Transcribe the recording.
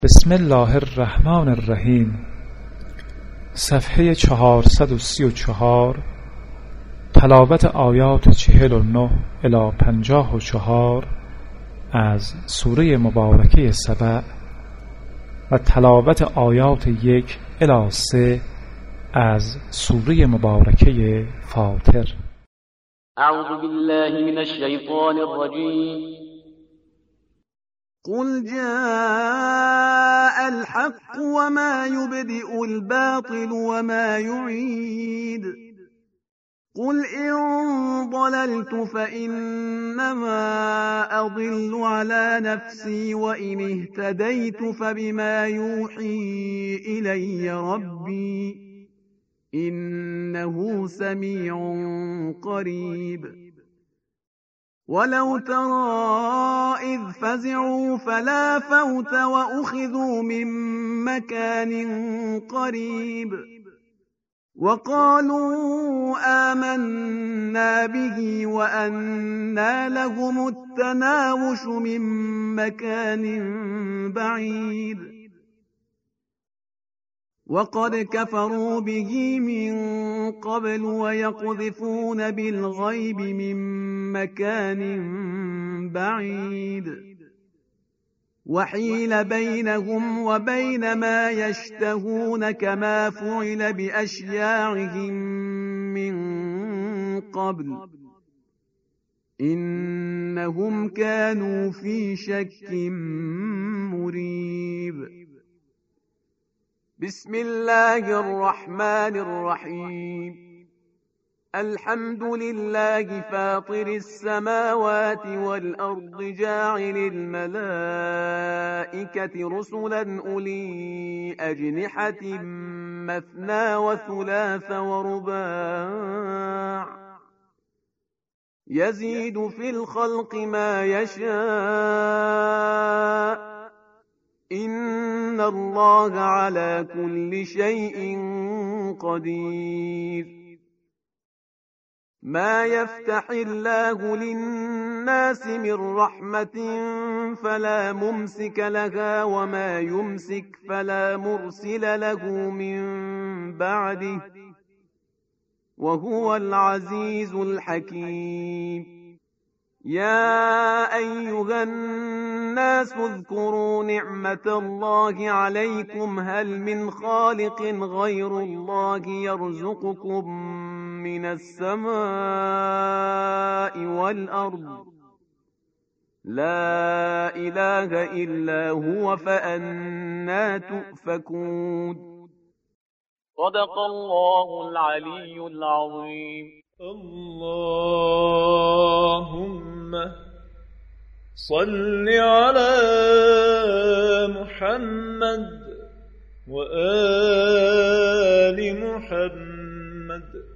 بسم الله الرحمن الرحیم. صفحه 434. تلاوت آیات 49 الی 54 از سوره مبارکه سبع و تلاوت آیات 1 الی 3 از سوره مبارکه فاطر. اعوذ بالله من الشیطان الرجیم. قل جاء الحق وما يبدئ الباطل وما يعيد قل إن ضللت فإنما أضل على نفسي وإن اهتديت فبما يوحي إلي ربي إنه سميع قريب. ولو ترى إذ فزعوا فلا فوت وأخذوا من مكان قريب وقالوا آمنا به وأنى لهم التناوش من مكان بعيد وقد كفروا به من قبل ويقذفون بالغيب من مكان بعيد وحيل بينهم وبين ما يشتهون كما فعل بأشياعهم من قبل إنهم كانوا في شك مريب. بسم الله الرحمن الرحيم. الحمد لله فاطر السماوات والأرض جاعل الملائكة رسلا أولي أجنحة مثنى وثلاث ورباع يزيد في الخلق ما يشاء إن الله على كل شيء قدير. ما يفتح الله للناس من رحمة فلا ممسك لها وما يمسك فلا مرسل له من بعده وهو العزيز الحكيم. يا أيها الناس اذكروا نعمة الله عليكم هل من خالق غير الله يرزقكم من السماء والأرض لا إله إلا هو فأنى تؤفكون. صدق الله العلي العظيم. اللهم صل على محمد وآل محمد